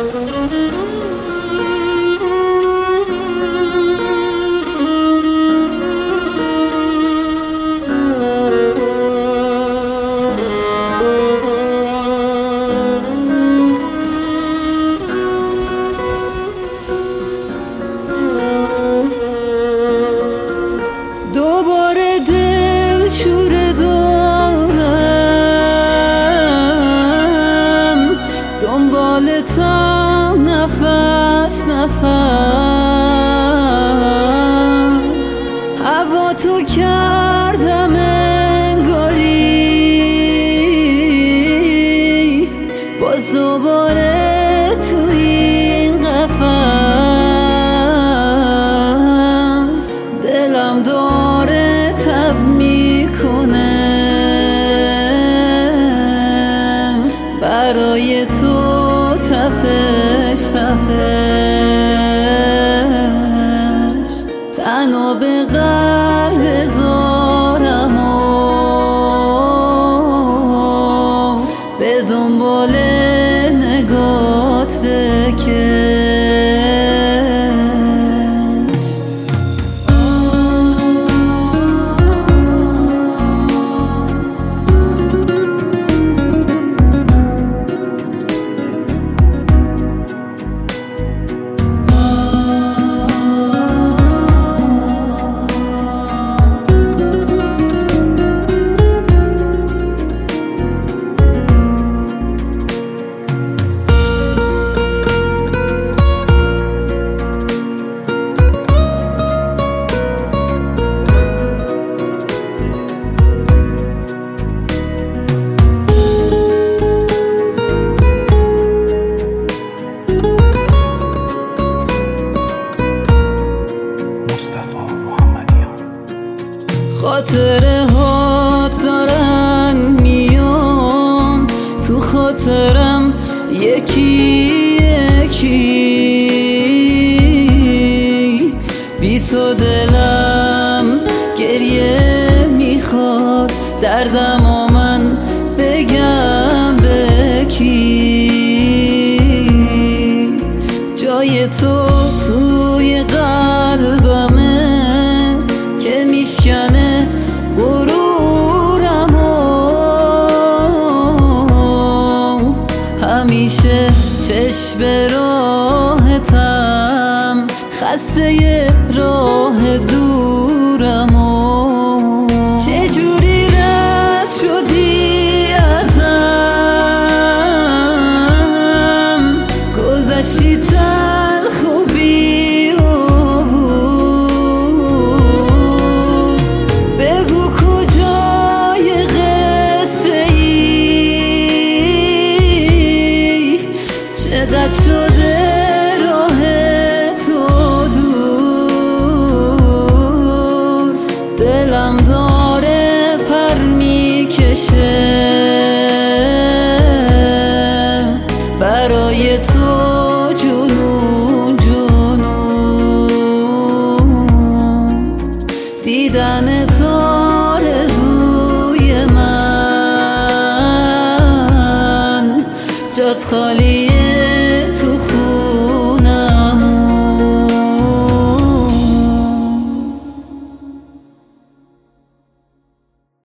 دوباره دل شوره دارم، دنبالتم نفس هوا تو کردم انگاری، باز دوباره تو این قفس، دلم داره تب میکنه برای تو تپش تنها به قلب زارم و به دنبال نگات بکش. خاطره ها دارن میان تو خاطرم یکی بی تو دلم گریه میخواد، دردم و من بگم به کی، جای تو توی قلبمه که میشکنه غرورمو، همیشه چشم به راهتم، خسته راه دورمو، چجوری رد شدی ازم، گذشتی تلخ و بگو کجای قصه ای، چقدر شده راه تو دور، دلم داره پر میکشه برای تو جنون دیدن تو آرزوی من، جات خالی